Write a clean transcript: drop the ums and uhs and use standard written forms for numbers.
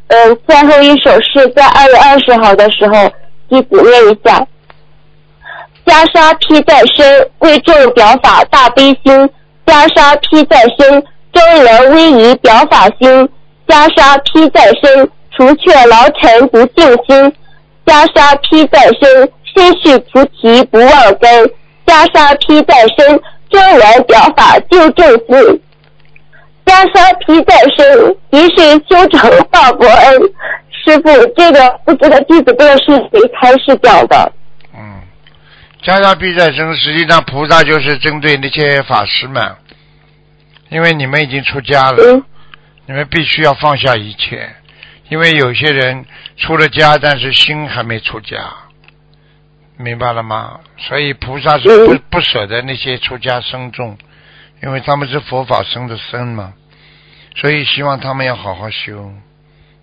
最后一首是在2月20号的时候，弟子念一下。袈裟披在身，贵重表法大悲心。袈裟披在身，庄严威仪表法心。袈裟披在身，除却劳尘不净心。袈裟披在身，心续菩提不忘根。袈裟披在身，庄严表法救正心。袈裟披在身，一世修成报国恩。师父，这个不知道弟子这个是谁开示讲的？ 袈裟披在身，实际上菩萨就是针对那些法师们，因为你们已经出家了，你们必须要放下一切，因为有些人出了家，但是心还没出家，明白了吗？所以菩萨是不舍得那些出家僧众，因为他们是佛法僧的僧嘛，所以希望他们要好好修。